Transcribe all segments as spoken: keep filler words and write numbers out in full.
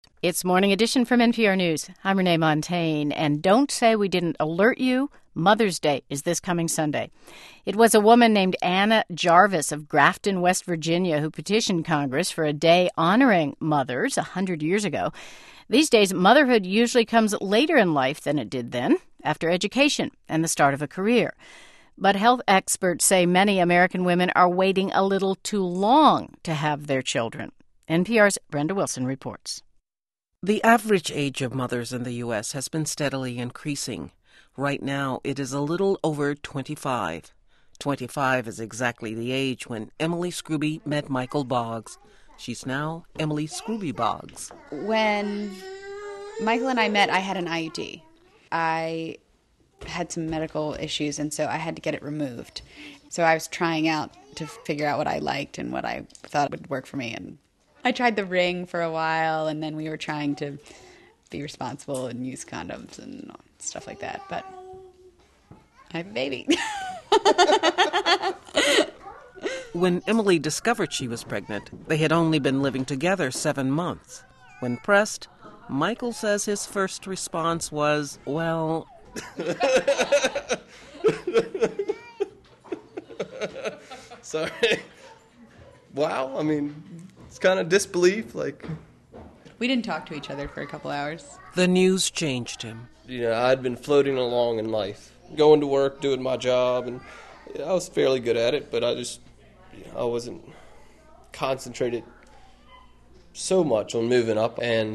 It's Morning Edition from N P R News. I'm Renee Montaigne, and don't say we didn't alert you. Mother's Day is this coming Sunday. It was a woman named Anna Jarvis of Grafton, West Virginia, who petitioned Congress for a day honoring mothers a hundred years ago. These days, motherhood usually comes later in life than it did then, after education and the start of a career. But health experts say many American women are waiting a little too long to have their children. N P R's Brenda Wilson reports. The average age of mothers in the U S has been steadily increasing. Right now, it is a little over twenty-five. twenty-five is exactly the age when Emily Scrooby met Michael Boggs. She's now Emily Scrooby Boggs. When Michael and I met, I had an I U D. I had some medical issues, and so I had to get it removed. So I was trying out to figure out what I liked and what I thought would work for me, and I tried the ring for a while, and then we were trying to be responsible and use condoms and stuff like that. But I have a baby. When Emily discovered she was pregnant, they had only been living together seven months. When pressed, Michael says his first response was, well... Sorry. Wow, I mean... It's kind of disbelief, like... We didn't talk to each other for a couple hours. The news changed him. You know, I'd been floating along in life, going to work, doing my job, and you know, I was fairly good at it, but I just, you know, I wasn't concentrated so much on moving up. And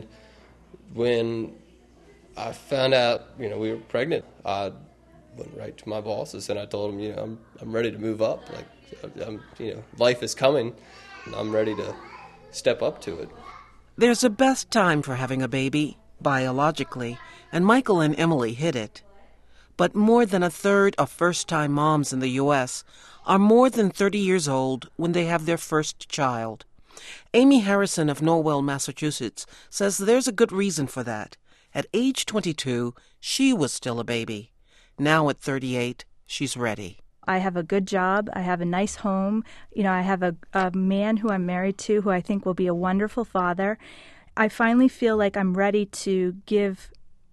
when I found out, you know, we were pregnant, I went right to my bosses and I told them, you know, I'm I'm ready to move up. Like, I'm, you know, life is coming, and I'm ready to step up to it. There's a best time for having a baby, biologically, and Michael and Emily hit it. But more than a third of first-time moms in the U S are more than thirty years old when they have their first child. Amy Harrison of Norwell, Massachusetts, says there's a good reason for that. At age twenty-two, she was still a baby. Now at thirty-eight, she's ready. I have a good job. I have a nice home. You know, I have a, a man who I'm married to who I think will be a wonderful father. I finally feel like I'm ready to give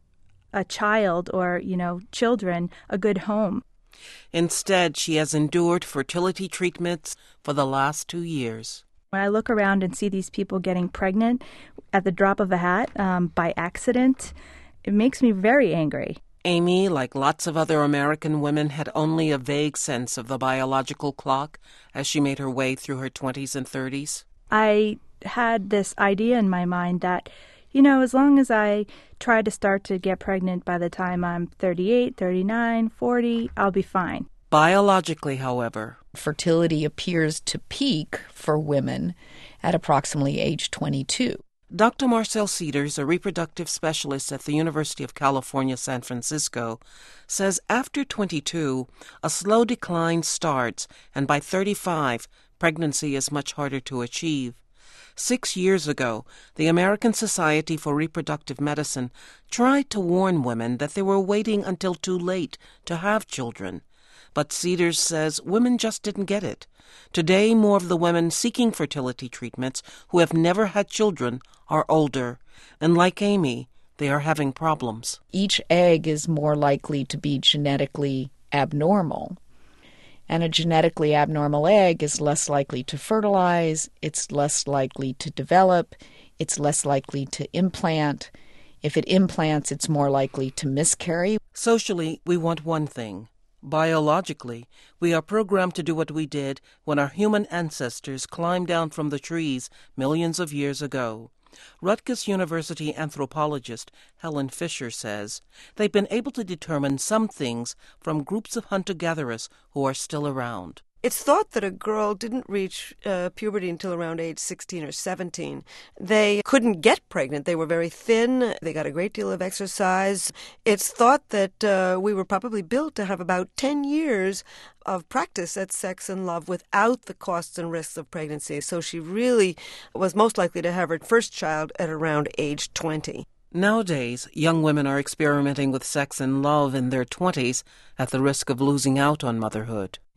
a child or, you know, children a good home. Instead, she has endured fertility treatments for the last two years. When I look around and see these people getting pregnant at the drop of a hat um, by accident, it makes me very angry. Amy, like lots of other American women, had only a vague sense of the biological clock as she made her way through her twenties and thirties. I had this idea in my mind that, you know, as long as I try to start to get pregnant by the time I'm thirty-eight, thirty-nine, forty, I'll be fine. Biologically, however, fertility appears to peak for women at approximately age twenty-two. Doctor Marcel Cedars, a reproductive specialist at the University of California, San Francisco, says after twenty-two, a slow decline starts, and by thirty-five, pregnancy is much harder to achieve. Six years ago, the American Society for Reproductive Medicine tried to warn women that they were waiting until too late to have children. But Cedars says women just didn't get it. Today, more of the women seeking fertility treatments who have never had children are older, and like Amy, they are having problems. Each egg is more likely to be genetically abnormal, and a genetically abnormal egg is less likely to fertilize, it's less likely to develop, it's less likely to implant. If it implants, it's more likely to miscarry. Socially, we want one thing. Biologically, we are programmed to do what we did when our human ancestors climbed down from the trees millions of years ago. Rutgers University anthropologist Helen Fisher says they've been able to determine some things from groups of hunter-gatherers who are still around. It's thought that a girl didn't reach uh, puberty until around age sixteen or seventeen. They couldn't get pregnant. They were very thin. They got a great deal of exercise. It's thought that uh, we were probably built to have about ten years of practice at sex and love without the costs and risks of pregnancy. So she really was most likely to have her first child at around age twenty. Nowadays, young women are experimenting with sex and love in their twenties at the risk of losing out on motherhood.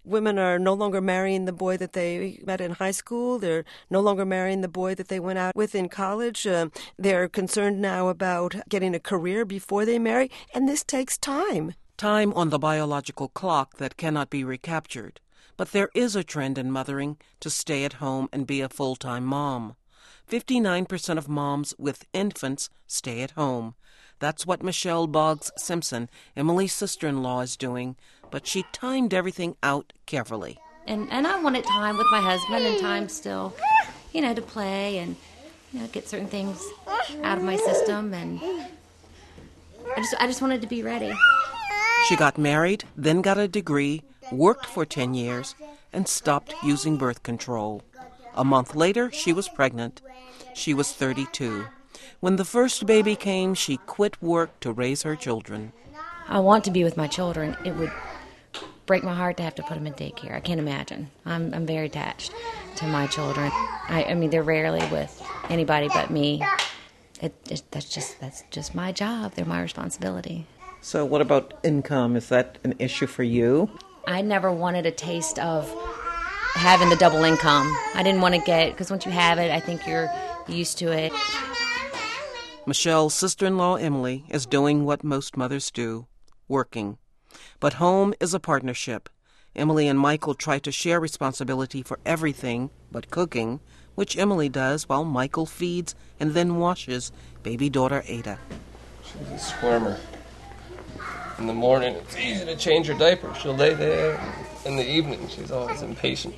Women are no longer marrying the boy that they met in high school. They're no longer marrying the boy that they went out with in college. Uh, they're concerned now about getting a career before they marry, and this takes time. Time on the biological clock that cannot be recaptured. But there is a trend in mothering to stay at home and be a full-time mom. fifty-nine percent of moms with infants stay at home. That's what Michelle Boggs Simpson, Emily's sister-in-law, is doing, but she timed everything out carefully. And and I wanted time with my husband and time still, you know, to play and, you know, get certain things out of my system. And I just I just wanted to be ready. She got married, then got a degree, worked for ten years, and stopped using birth control. A month later, she was pregnant. She was thirty-two. When the first baby came, she quit work to raise her children. I want to be with my children. It would break my heart to have to put them in daycare. I can't imagine. I'm I'm very attached to my children. I, I mean, they're rarely with anybody but me. It, it, that's just that's just my job. They're my responsibility. So what about income? Is that an issue for you? I never wanted a taste of having the double income. I didn't want to get, because once you have it, I think you're used to it. Michelle's sister-in-law, Emily, is doing what most mothers do, working. But home is a partnership. Emily and Michael try to share responsibility for everything but cooking, which Emily does while Michael feeds and then washes baby daughter Ada. She's a squirmer. In the morning, it's easy to change her diaper. She'll lay there. In the evening, she's always impatient.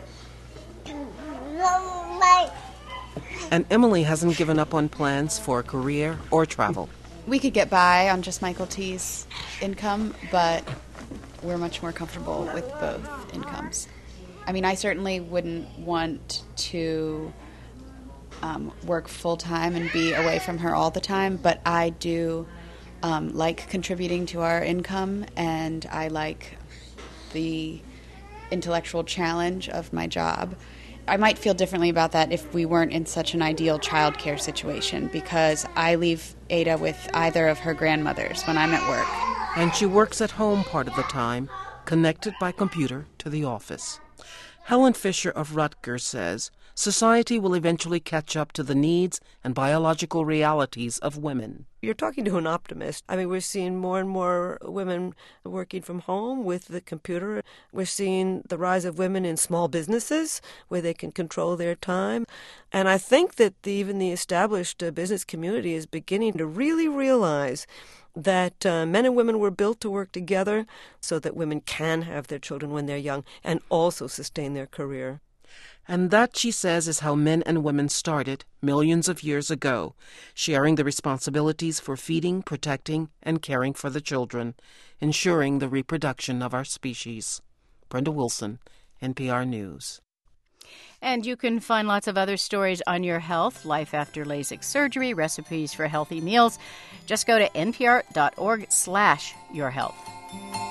And Emily hasn't given up on plans for a career or travel. We could get by on just Michael T's income, but we're much more comfortable with both incomes. I mean, I certainly wouldn't want to um, work full-time and be away from her all the time, but I do um, like contributing to our income, and I like the intellectual challenge of my job. I might feel differently about that if we weren't in such an ideal childcare situation, because I leave Ada with either of her grandmothers when I'm at work. And she works at home part of the time, connected by computer to the office. Helen Fisher of Rutgers says society will eventually catch up to the needs and biological realities of women. You're talking to an optimist. I mean, we're seeing more and more women working from home with the computer. We're seeing the rise of women in small businesses where they can control their time. And I think that the, even the established uh, business community is beginning to really realize that uh, men and women were built to work together so that women can have their children when they're young and also sustain their career. And that, she says, is how men and women started millions of years ago, sharing the responsibilities for feeding, protecting, and caring for the children, ensuring the reproduction of our species. Brenda Wilson, N P R News. And you can find lots of other stories on your health, life after LASIK surgery, recipes for healthy meals. Just go to npr.org slash your health.